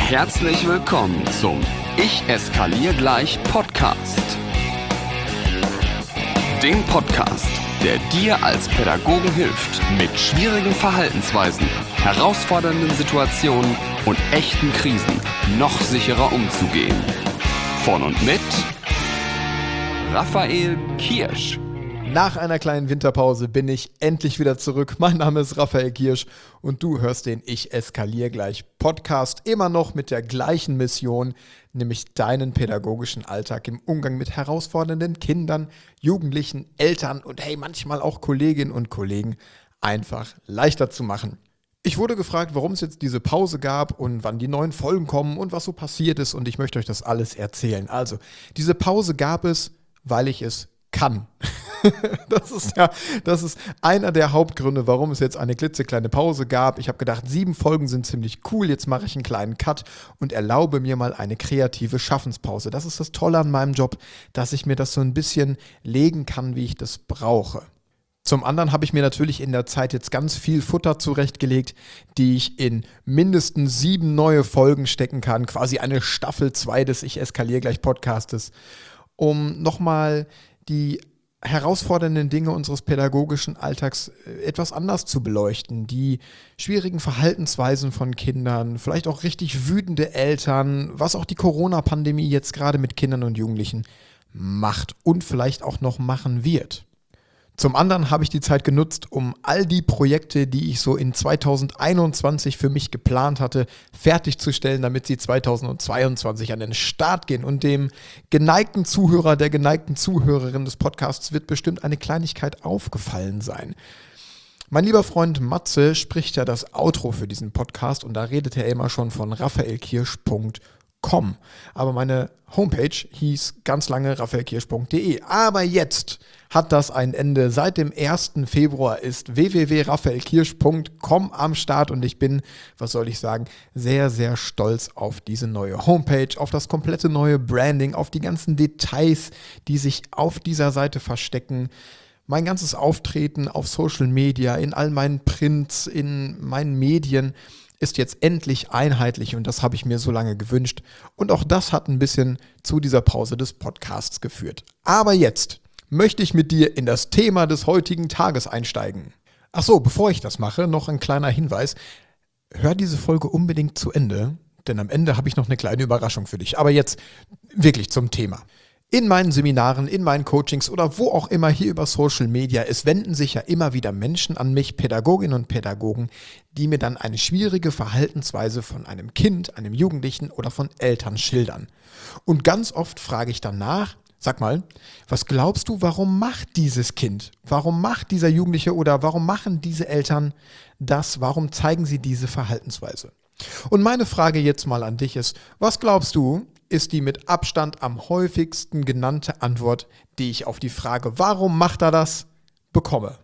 Herzlich willkommen zum Ich eskaliere gleich Podcast. Dem Podcast, der dir als Pädagogen hilft, mit schwierigen Verhaltensweisen, herausfordernden Situationen und echten Krisen noch sicherer umzugehen. Von und mit Raphael Kirsch. Nach einer kleinen Winterpause bin ich endlich wieder zurück. Mein Name ist Raphael Kirsch und du hörst den Ich eskaliere gleich Podcast, immer noch mit der gleichen Mission, nämlich deinen pädagogischen Alltag im Umgang mit herausfordernden Kindern, Jugendlichen, Eltern und hey, manchmal auch Kolleginnen und Kollegen einfach leichter zu machen. Ich wurde gefragt, warum es jetzt diese Pause gab und wann die neuen Folgen kommen und was so passiert ist, und ich möchte euch das alles erzählen. Also, diese Pause gab es, weil ich es kann. Das ist einer der Hauptgründe, warum es jetzt eine klitzekleine Pause gab. Ich habe gedacht, 7 Folgen sind ziemlich cool, jetzt mache ich einen kleinen Cut und erlaube mir mal eine kreative Schaffenspause. Das ist das Tolle an meinem Job, dass ich mir das so ein bisschen legen kann, wie ich das brauche. Zum anderen habe ich mir natürlich in der Zeit jetzt ganz viel Futter zurechtgelegt, die ich in mindestens 7 neue Folgen stecken kann, quasi eine Staffel 2 des Ich eskaliere gleich Podcastes, um nochmal die herausfordernden Dinge unseres pädagogischen Alltags etwas anders zu beleuchten. Die schwierigen Verhaltensweisen von Kindern, vielleicht auch richtig wütende Eltern, was auch die Corona-Pandemie jetzt gerade mit Kindern und Jugendlichen macht und vielleicht auch noch machen wird. Zum anderen habe ich die Zeit genutzt, um all die Projekte, die ich so in 2021 für mich geplant hatte, fertigzustellen, damit sie 2022 an den Start gehen. Und dem geneigten Zuhörer, der geneigten Zuhörerin des Podcasts wird bestimmt eine Kleinigkeit aufgefallen sein. Mein lieber Freund Matze spricht ja das Outro für diesen Podcast und da redet er immer schon von raphaelkirsch.com. Aber meine Homepage hieß ganz lange raphaelkirsch.de. Aber jetzt hat das ein Ende. Seit dem 1. Februar ist www.raphaelkirsch.com am Start und ich bin, was soll ich sagen, sehr, sehr stolz auf diese neue Homepage, auf das komplette neue Branding, auf die ganzen Details, die sich auf dieser Seite verstecken. Mein ganzes Auftreten auf Social Media, in all meinen Prints, in meinen Medien ist jetzt endlich einheitlich und das habe ich mir so lange gewünscht. Und auch das hat ein bisschen zu dieser Pause des Podcasts geführt. Aber jetzt möchte ich mit dir in das Thema des heutigen Tages einsteigen. Achso, bevor ich das mache, noch ein kleiner Hinweis. Hör diese Folge unbedingt zu Ende, denn am Ende habe ich noch eine kleine Überraschung für dich. Aber jetzt wirklich zum Thema. In meinen Seminaren, in meinen Coachings oder wo auch immer hier über Social Media, es wenden sich ja immer wieder Menschen an mich, Pädagoginnen und Pädagogen, die mir dann eine schwierige Verhaltensweise von einem Kind, einem Jugendlichen oder von Eltern schildern. Und ganz oft frage ich dann nach, sag mal, was glaubst du, warum macht dieses Kind, warum macht dieser Jugendliche oder warum machen diese Eltern das, warum zeigen sie diese Verhaltensweise? Und meine Frage jetzt mal an dich ist, was glaubst du, ist die mit Abstand am häufigsten genannte Antwort, die ich auf die Frage, warum macht er das, bekomme?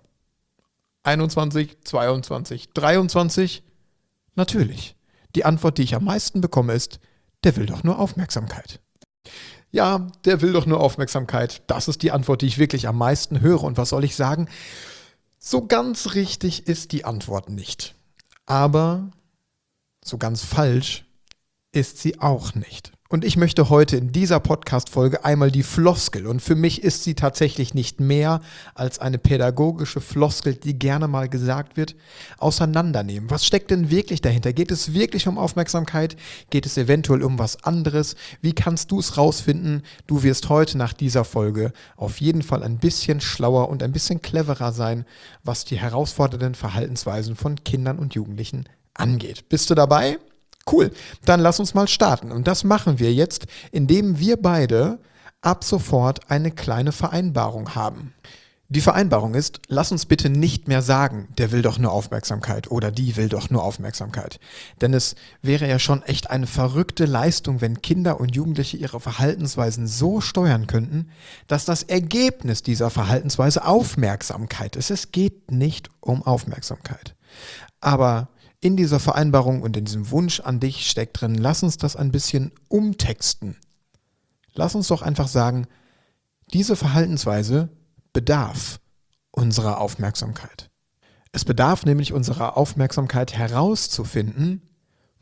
21, 22, 23? Natürlich. Die Antwort, die ich am meisten bekomme, ist, der will doch nur Aufmerksamkeit. Ja, der will doch nur Aufmerksamkeit. Das ist die Antwort, die ich wirklich am meisten höre. Und was soll ich sagen? So ganz richtig ist die Antwort nicht. Aber so ganz falsch ist sie auch nicht. Und ich möchte heute in dieser Podcast-Folge einmal die Floskel, und für mich ist sie tatsächlich nicht mehr als eine pädagogische Floskel, die gerne mal gesagt wird, auseinandernehmen. Was steckt denn wirklich dahinter? Geht es wirklich um Aufmerksamkeit? Geht es eventuell um was anderes? Wie kannst du es rausfinden? Du wirst heute nach dieser Folge auf jeden Fall ein bisschen schlauer und ein bisschen cleverer sein, was die herausfordernden Verhaltensweisen von Kindern und Jugendlichen angeht. Bist du dabei? Cool, dann lass uns mal starten. Und das machen wir jetzt, indem wir beide ab sofort eine kleine Vereinbarung haben. Die Vereinbarung ist, lass uns bitte nicht mehr sagen, der will doch nur Aufmerksamkeit oder die will doch nur Aufmerksamkeit. Denn es wäre ja schon echt eine verrückte Leistung, wenn Kinder und Jugendliche ihre Verhaltensweisen so steuern könnten, dass das Ergebnis dieser Verhaltensweise Aufmerksamkeit ist. Es geht nicht um Aufmerksamkeit. Aber in dieser Vereinbarung und in diesem Wunsch an dich steckt drin, lass uns das ein bisschen umtexten. Lass uns doch einfach sagen, diese Verhaltensweise bedarf unserer Aufmerksamkeit. Es bedarf nämlich unserer Aufmerksamkeit herauszufinden,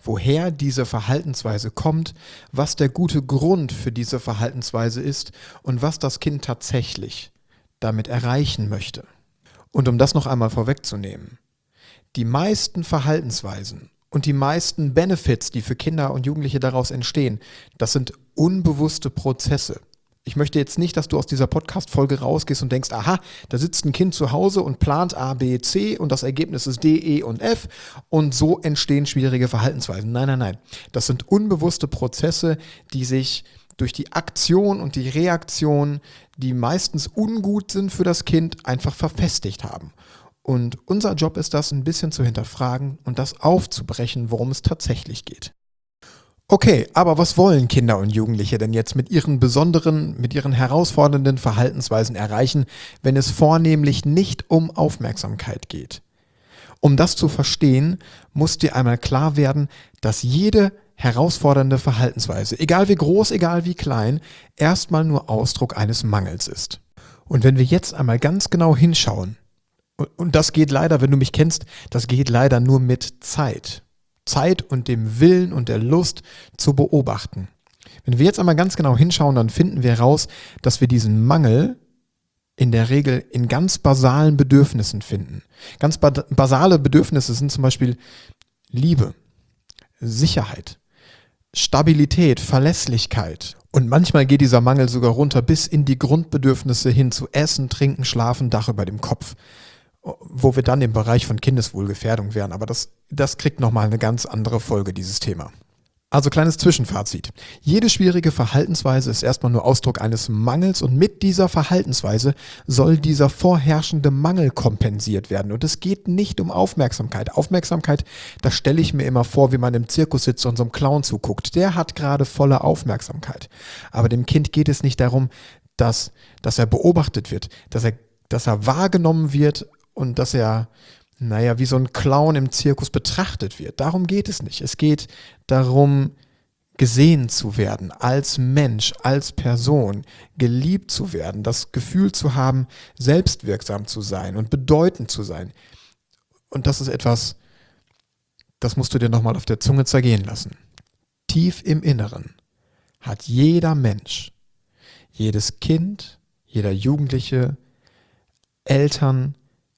woher diese Verhaltensweise kommt, was der gute Grund für diese Verhaltensweise ist und was das Kind tatsächlich damit erreichen möchte. Und um das noch einmal vorwegzunehmen, die meisten Verhaltensweisen und die meisten Benefits, die für Kinder und Jugendliche daraus entstehen, das sind unbewusste Prozesse. Ich möchte jetzt nicht, dass du aus dieser Podcast-Folge rausgehst und denkst, aha, da sitzt ein Kind zu Hause und plant A, B, C und das Ergebnis ist D, E und F und so entstehen schwierige Verhaltensweisen. Nein, nein, nein. Das sind unbewusste Prozesse, die sich durch die Aktion und die Reaktion, die meistens ungut sind für das Kind, einfach verfestigt haben. Und unser Job ist das, ein bisschen zu hinterfragen und das aufzubrechen, worum es tatsächlich geht. Okay, aber was wollen Kinder und Jugendliche denn jetzt mit ihren herausfordernden Verhaltensweisen erreichen, wenn es vornehmlich nicht um Aufmerksamkeit geht? Um das zu verstehen, muss dir einmal klar werden, dass jede herausfordernde Verhaltensweise, egal wie groß, egal wie klein, erstmal nur Ausdruck eines Mangels ist. Und wenn wir jetzt einmal ganz genau hinschauen, und das geht leider, wenn du mich kennst, das geht leider nur mit Zeit. Zeit und dem Willen und der Lust zu beobachten. Wenn wir jetzt einmal ganz genau hinschauen, dann finden wir heraus, dass wir diesen Mangel in der Regel in ganz basalen Bedürfnissen finden. Ganz basale Bedürfnisse sind zum Beispiel Liebe, Sicherheit, Stabilität, Verlässlichkeit. Und manchmal geht dieser Mangel sogar runter bis in die Grundbedürfnisse hin zu Essen, Trinken, Schlafen, Dach über dem Kopf. Wo wir dann im Bereich von Kindeswohlgefährdung wären. Aber das kriegt nochmal eine ganz andere Folge, dieses Thema. Also kleines Zwischenfazit. Jede schwierige Verhaltensweise ist erstmal nur Ausdruck eines Mangels und mit dieser Verhaltensweise soll dieser vorherrschende Mangel kompensiert werden. Und es geht nicht um Aufmerksamkeit. Aufmerksamkeit, das stelle ich mir immer vor, wie man im Zirkus sitzt und so einem Clown zuguckt. Der hat gerade volle Aufmerksamkeit. Aber dem Kind geht es nicht darum, dass er beobachtet wird, dass er wahrgenommen wird und dass er, wie so ein Clown im Zirkus betrachtet wird. Darum geht es nicht. Es geht darum, gesehen zu werden, als Mensch, als Person, geliebt zu werden, das Gefühl zu haben, selbstwirksam zu sein und bedeutend zu sein. Und das ist etwas, das musst du dir nochmal auf der Zunge zergehen lassen. Tief im Inneren hat jeder Mensch, jedes Kind, jeder Jugendliche, Eltern,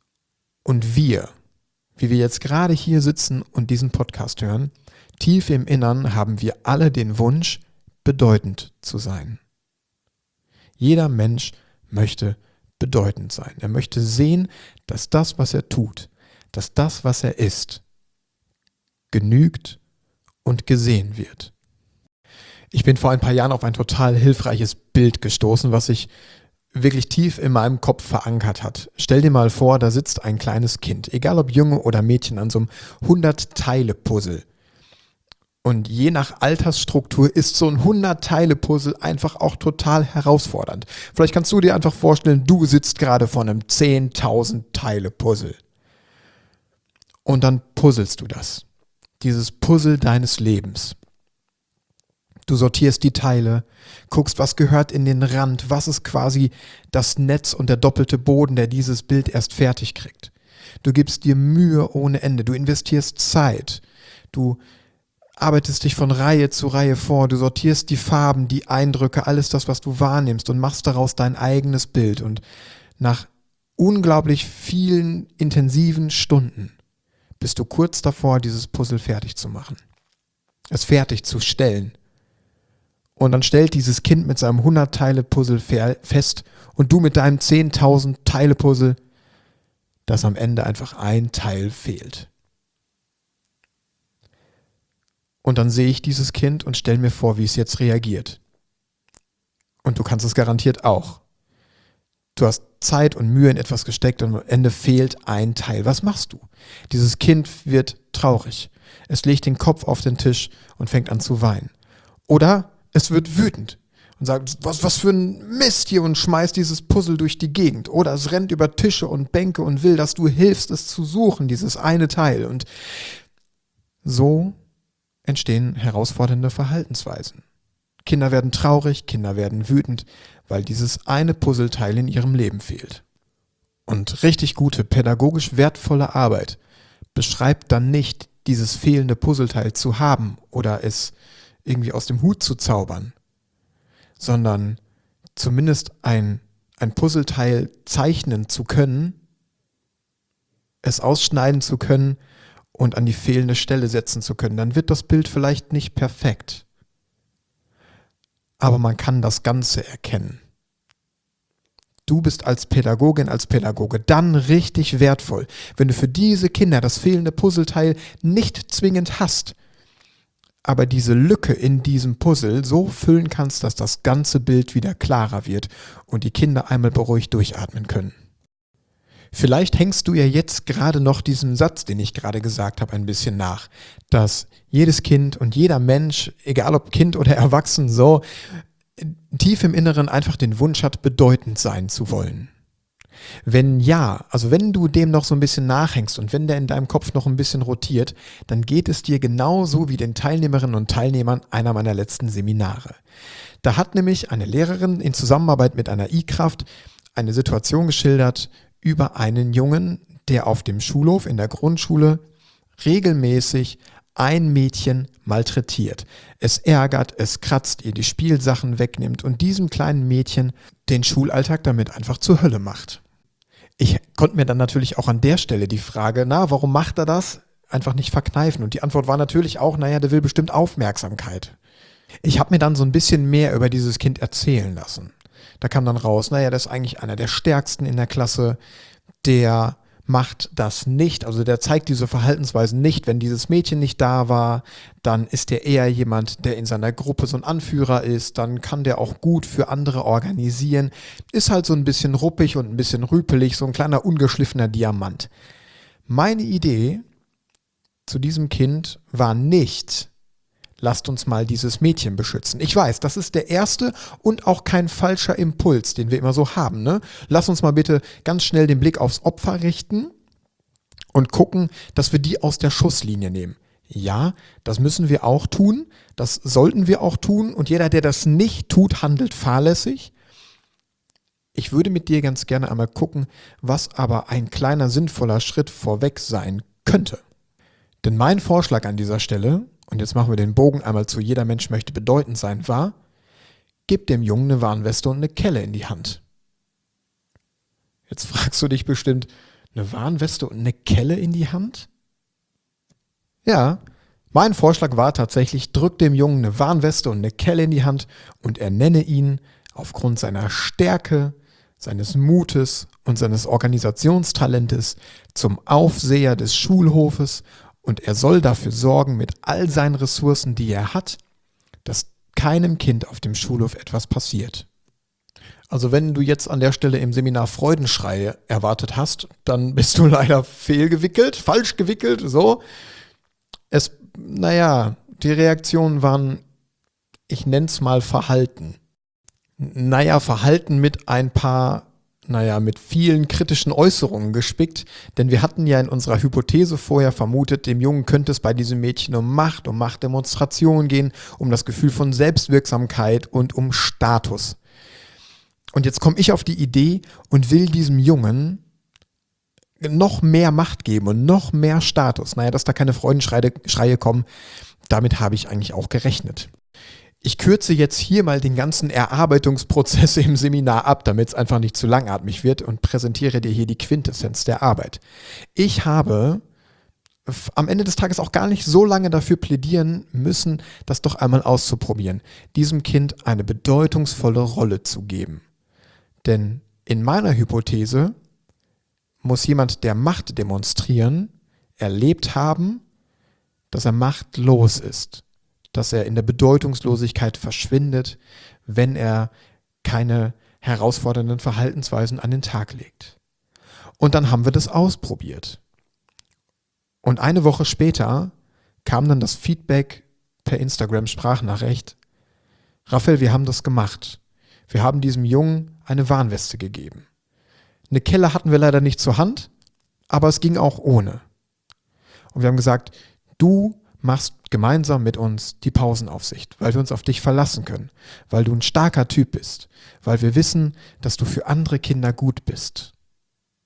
und wir, wie wir jetzt gerade hier sitzen und diesen Podcast hören, tief im Innern haben wir alle den Wunsch, bedeutend zu sein. Jeder Mensch möchte bedeutend sein. Er möchte sehen, dass das, was er tut, dass das, was er ist, genügt und gesehen wird. Ich bin vor ein paar Jahren auf ein total hilfreiches Bild gestoßen, was ich wirklich tief in meinem Kopf verankert hat. Stell dir mal vor, da sitzt ein kleines Kind, egal ob Junge oder Mädchen, an so einem 100-Teile-Puzzle. Und je nach Altersstruktur ist so ein 100-Teile-Puzzle einfach auch total herausfordernd. Vielleicht kannst du dir einfach vorstellen, du sitzt gerade vor einem 10.000 Teile-Puzzle. Und dann puzzelst du das. Dieses Puzzle deines Lebens. Du sortierst die Teile, guckst, was gehört in den Rand, was ist quasi das Netz und der doppelte Boden, der dieses Bild erst fertig kriegt. Du gibst dir Mühe ohne Ende, du investierst Zeit, du arbeitest dich von Reihe zu Reihe vor, du sortierst die Farben, die Eindrücke, alles das, was du wahrnimmst und machst daraus dein eigenes Bild. Und nach unglaublich vielen intensiven Stunden bist du kurz davor, dieses Puzzle fertig zu machen, es fertig zu stellen. Und dann stellt dieses Kind mit seinem 100-Teile-Puzzle fest und du mit deinem 10.000 Teile-Puzzle, dass am Ende einfach ein Teil fehlt. Und dann sehe ich dieses Kind und stelle mir vor, wie es jetzt reagiert. Und du kannst es garantiert auch. Du hast Zeit und Mühe in etwas gesteckt und am Ende fehlt ein Teil. Was machst du? Dieses Kind wird traurig. Es legt den Kopf auf den Tisch und fängt an zu weinen. Oder es wird wütend und sagt, was für ein Mist hier und schmeißt dieses Puzzle durch die Gegend. Oder es rennt über Tische und Bänke und will, dass du hilfst, es zu suchen, dieses eine Teil. Und so entstehen herausfordernde Verhaltensweisen. Kinder werden traurig, Kinder werden wütend, weil dieses eine Puzzleteil in ihrem Leben fehlt. Und richtig gute, pädagogisch wertvolle Arbeit beschreibt dann nicht dieses fehlende Puzzleteil zu haben oder es irgendwie aus dem Hut zu zaubern, sondern zumindest ein Puzzleteil zeichnen zu können, es ausschneiden zu können und an die fehlende Stelle setzen zu können. Dann wird das Bild vielleicht nicht perfekt, aber man kann das Ganze erkennen. Du bist als Pädagogin, als Pädagoge dann richtig wertvoll, wenn du für diese Kinder das fehlende Puzzleteil nicht zwingend hast, aber diese Lücke in diesem Puzzle so füllen kannst, dass das ganze Bild wieder klarer wird und die Kinder einmal beruhigt durchatmen können. Vielleicht hängst du ja jetzt gerade noch diesem Satz, den ich gerade gesagt habe, ein bisschen nach, dass jedes Kind und jeder Mensch, egal ob Kind oder Erwachsen, so tief im Inneren einfach den Wunsch hat, bedeutend sein zu wollen. Wenn ja, also wenn du dem noch so ein bisschen nachhängst und wenn der in deinem Kopf noch ein bisschen rotiert, dann geht es dir genauso wie den Teilnehmerinnen und Teilnehmern einer meiner letzten Seminare. Da hat nämlich eine Lehrerin in Zusammenarbeit mit einer I-Kraft eine Situation geschildert über einen Jungen, der auf dem Schulhof in der Grundschule regelmäßig ein Mädchen malträtiert. Es ärgert, es kratzt, ihr die Spielsachen wegnimmt und diesem kleinen Mädchen den Schulalltag damit einfach zur Hölle macht. Ich konnte mir dann natürlich auch an der Stelle die Frage, warum macht er das, einfach nicht verkneifen. Und die Antwort war natürlich auch, der will bestimmt Aufmerksamkeit. Ich habe mir dann so ein bisschen mehr über dieses Kind erzählen lassen. Da kam dann raus, das ist eigentlich einer der Stärksten in der Klasse, der macht das nicht, also der zeigt diese Verhaltensweisen nicht. Wenn dieses Mädchen nicht da war, dann ist der eher jemand, der in seiner Gruppe so ein Anführer ist, dann kann der auch gut für andere organisieren, ist halt so ein bisschen ruppig und ein bisschen rüpelig, so ein kleiner ungeschliffener Diamant. Meine Idee zu diesem Kind war nicht, lasst uns mal dieses Mädchen beschützen. Ich weiß, das ist der erste und auch kein falscher Impuls, den wir immer so haben. Ne? Lass uns mal bitte ganz schnell den Blick aufs Opfer richten und gucken, dass wir die aus der Schusslinie nehmen. Ja, das müssen wir auch tun, das sollten wir auch tun und jeder, der das nicht tut, handelt fahrlässig. Ich würde mit dir ganz gerne einmal gucken, was aber ein kleiner sinnvoller Schritt vorweg sein könnte. Denn mein Vorschlag an dieser Stelle, und jetzt machen wir den Bogen einmal zu jeder Mensch möchte bedeutend sein, war, gib dem Jungen eine Warnweste und eine Kelle in die Hand. Jetzt fragst du dich bestimmt, eine Warnweste und eine Kelle in die Hand? Ja, mein Vorschlag war tatsächlich, drück dem Jungen eine Warnweste und eine Kelle in die Hand und ernenne ihn aufgrund seiner Stärke, seines Mutes und seines Organisationstalentes zum Aufseher des Schulhofes. Und er soll dafür sorgen, mit all seinen Ressourcen, die er hat, dass keinem Kind auf dem Schulhof etwas passiert. Also wenn du jetzt an der Stelle im Seminar Freudenschreie erwartet hast, dann bist du leider fehlgewickelt, falsch gewickelt, so. Die Reaktionen waren, ich nenne es mal Verhalten. Verhalten mit ein paar mit vielen kritischen Äußerungen gespickt, denn wir hatten ja in unserer Hypothese vorher vermutet, dem Jungen könnte es bei diesem Mädchen um Machtdemonstration gehen, um das Gefühl von Selbstwirksamkeit und um Status. Und jetzt komme ich auf die Idee und will diesem Jungen noch mehr Macht geben und noch mehr Status. Dass da keine Freudenschreie kommen, damit habe ich eigentlich auch gerechnet. Ich kürze jetzt hier mal den ganzen Erarbeitungsprozess im Seminar ab, damit es einfach nicht zu langatmig wird und präsentiere dir hier die Quintessenz der Arbeit. Ich habe am Ende des Tages auch gar nicht so lange dafür plädieren müssen, das doch einmal auszuprobieren, diesem Kind eine bedeutungsvolle Rolle zu geben. Denn in meiner Hypothese muss jemand, der Macht demonstrieren, erlebt haben, dass er machtlos ist. Dass er in der Bedeutungslosigkeit verschwindet, wenn er keine herausfordernden Verhaltensweisen an den Tag legt. Und dann haben wir das ausprobiert. Und eine Woche später kam dann das Feedback per Instagram-Sprachnachricht: Raphael, wir haben das gemacht. Wir haben diesem Jungen eine Warnweste gegeben. Eine Kelle hatten wir leider nicht zur Hand, aber es ging auch ohne. Und wir haben gesagt, du machst gemeinsam mit uns die Pausenaufsicht, weil wir uns auf dich verlassen können, weil du ein starker Typ bist, weil wir wissen, dass du für andere Kinder gut bist.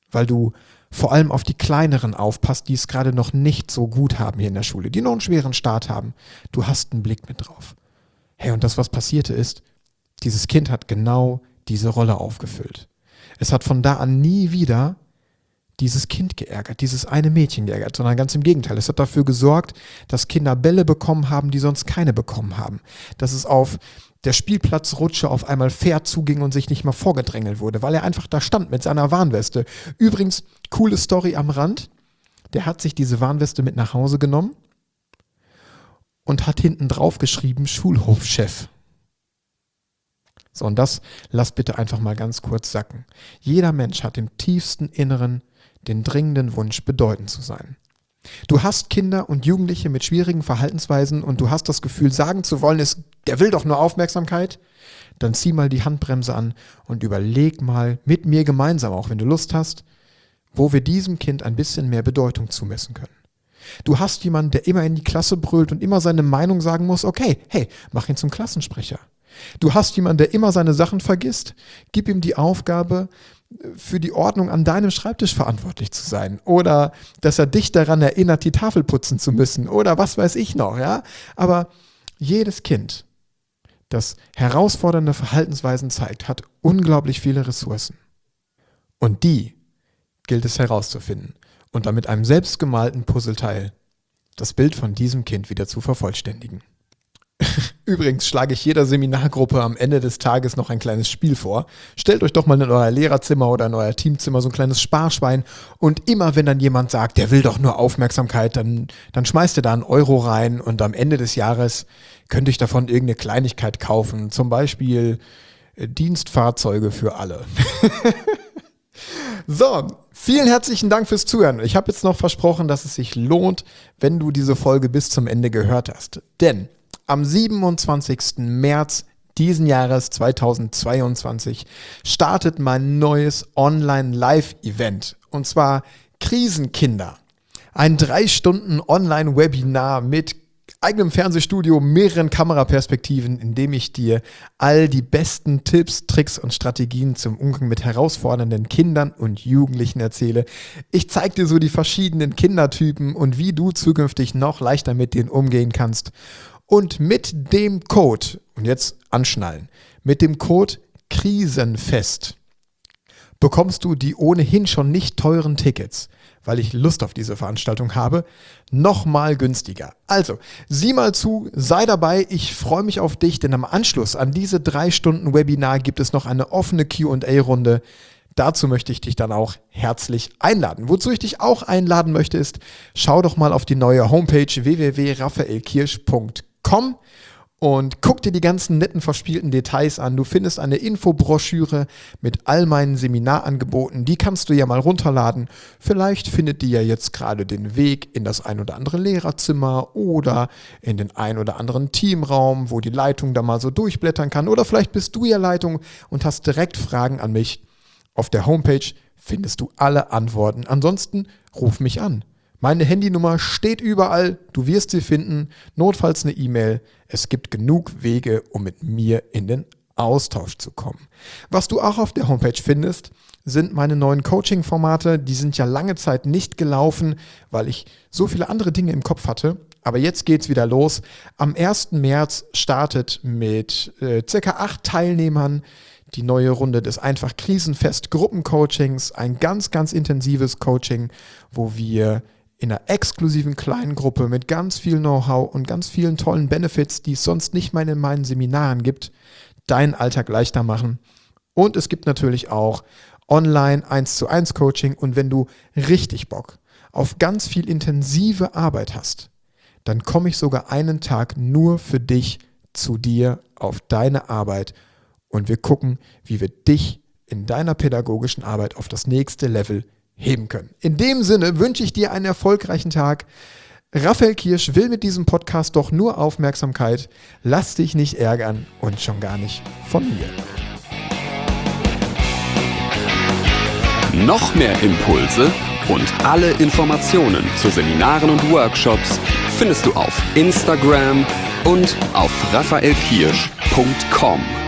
weil du vor allem auf die Kleineren aufpasst, die es gerade noch nicht so gut haben hier in der Schule, die noch einen schweren Start haben. Du hast einen Blick mit drauf. Hey, und das, was passierte ist, dieses Kind hat genau diese Rolle aufgefüllt. Es hat von da an nie wieder dieses Kind geärgert, dieses eine Mädchen geärgert, sondern ganz im Gegenteil. Es hat dafür gesorgt, dass Kinder Bälle bekommen haben, die sonst keine bekommen haben. Dass es auf der Spielplatzrutsche auf einmal fair zuging und sich nicht mal vorgedrängelt wurde, weil er einfach da stand mit seiner Warnweste. Übrigens, coole Story am Rand. Der hat sich diese Warnweste mit nach Hause genommen und hat hinten drauf geschrieben, Schulhofchef. So, und das lass bitte einfach mal ganz kurz sacken. Jeder Mensch hat im tiefsten Inneren den dringenden Wunsch, bedeutend zu sein. Du hast Kinder und Jugendliche mit schwierigen Verhaltensweisen und du hast das Gefühl, sagen zu wollen, der will doch nur Aufmerksamkeit. Dann zieh mal die Handbremse an und überleg mal mit mir gemeinsam, auch wenn du Lust hast, wo wir diesem Kind ein bisschen mehr Bedeutung zumessen können. Du hast jemanden, der immer in die Klasse brüllt und immer seine Meinung sagen muss, okay, hey, mach ihn zum Klassensprecher. Du hast jemanden, der immer seine Sachen vergisst, gib ihm die Aufgabe, für die Ordnung an deinem Schreibtisch verantwortlich zu sein oder dass er dich daran erinnert, die Tafel putzen zu müssen oder was weiß ich noch, ja. Aber jedes Kind, das herausfordernde Verhaltensweisen zeigt, hat unglaublich viele Ressourcen. Und die gilt es herauszufinden und dann mit einem selbstgemalten Puzzleteil das Bild von diesem Kind wieder zu vervollständigen. Übrigens schlage ich jeder Seminargruppe am Ende des Tages noch ein kleines Spiel vor. Stellt euch doch mal in euer Lehrerzimmer oder in euer Teamzimmer so ein kleines Sparschwein und immer wenn dann jemand sagt, der will doch nur Aufmerksamkeit, dann schmeißt ihr da einen Euro rein und am Ende des Jahres könnt ihr euch davon irgendeine Kleinigkeit kaufen, zum Beispiel Dienstfahrzeuge für alle. So, vielen herzlichen Dank fürs Zuhören. Ich habe jetzt noch versprochen, dass es sich lohnt, wenn du diese Folge bis zum Ende gehört hast. Denn am 27. März diesen Jahres 2022 startet mein neues Online-Live-Event. Und zwar Krisenkinder. Ein 3 Stunden Online-Webinar mit eigenem Fernsehstudio, mehreren Kameraperspektiven, in dem ich dir all die besten Tipps, Tricks und Strategien zum Umgang mit herausfordernden Kindern und Jugendlichen erzähle. Ich zeige dir so die verschiedenen Kindertypen und wie du zukünftig noch leichter mit denen umgehen kannst. Und mit dem Code, und jetzt anschnallen, mit dem Code KRISENFEST bekommst du die ohnehin schon nicht teuren Tickets, weil ich Lust auf diese Veranstaltung habe, nochmal günstiger. Also, sieh mal zu, sei dabei, ich freue mich auf dich, denn am Anschluss an diese 3 Stunden Webinar gibt es noch eine offene Q&A-Runde. Dazu möchte ich dich dann auch herzlich einladen. Wozu ich dich auch einladen möchte ist, schau doch mal auf die neue Homepage www.raphaelkirsch.com und guck dir die ganzen netten verspielten Details an. Du findest eine Infobroschüre mit all meinen Seminarangeboten. Die kannst du ja mal runterladen. Vielleicht findet die ja jetzt gerade den Weg in das ein oder andere Lehrerzimmer oder in den ein oder anderen Teamraum, wo die Leitung da mal so durchblättern kann. Oder vielleicht bist du ja Leitung und hast direkt Fragen an mich. Auf der Homepage findest du alle Antworten. Ansonsten ruf mich an. Meine Handynummer steht überall, du wirst sie finden, notfalls eine E-Mail. Es gibt genug Wege, um mit mir in den Austausch zu kommen. Was du auch auf der Homepage findest, sind meine neuen Coaching-Formate. Die sind ja lange Zeit nicht gelaufen, weil ich so viele andere Dinge im Kopf hatte. Aber jetzt geht's wieder los. Am 1. März startet mit ca. 8 Teilnehmern die neue Runde des Einfach Krisenfest Gruppencoachings. Ein ganz, ganz intensives Coaching, wo wir in einer exklusiven kleinen Gruppe mit ganz viel Know-how und ganz vielen tollen Benefits, die es sonst nicht mal in meinen Seminaren gibt, deinen Alltag leichter machen. Und es gibt natürlich auch online 1:1 Coaching. Und wenn du richtig Bock auf ganz viel intensive Arbeit hast, dann komme ich sogar einen Tag nur für dich zu dir auf deine Arbeit und wir gucken, wie wir dich in deiner pädagogischen Arbeit auf das nächste Level heben können. In dem Sinne wünsche ich dir einen erfolgreichen Tag. Raphael Kirsch will mit diesem Podcast doch nur Aufmerksamkeit. Lass dich nicht ärgern und schon gar nicht von mir. Noch mehr Impulse und alle Informationen zu Seminaren und Workshops findest du auf Instagram und auf raphaelkirsch.com.